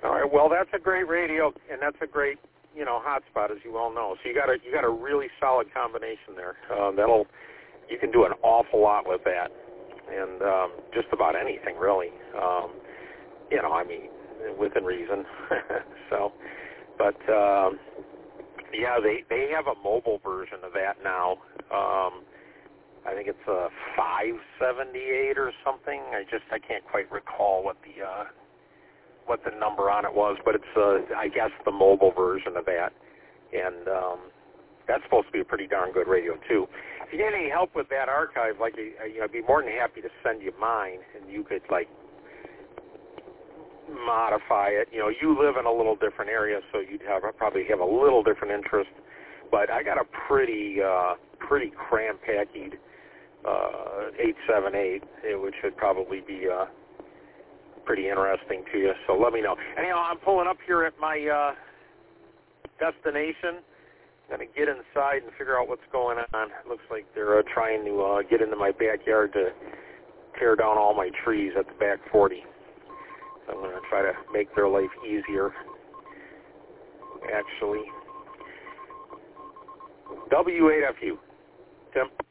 All right. Well, that's a great radio, and that's a great, hotspot, as you well know. So you got a really solid combination there. You can do an awful lot with that, and just about anything really. Within reason. So, but yeah, they have a mobile version of that now. I think it's a 578 or something. I can't quite recall what the number on it was, but it's I guess the mobile version of that, and that's supposed to be a pretty darn good radio too. If you need any help with that archive, I'd be more than happy to send you mine, and you could modify it. You live in a little different area, so you'd probably have a little different interest. But I got a pretty cram-packed 878, which would probably be pretty interesting to you. So let me know. Anyhow, I'm pulling up here at my destination. I'm going to get inside and figure out what's going on. It looks like they're trying to get into my backyard to tear down all my trees at the back 40. So I'm going to try to make their life easier, actually. W8FU. Tim?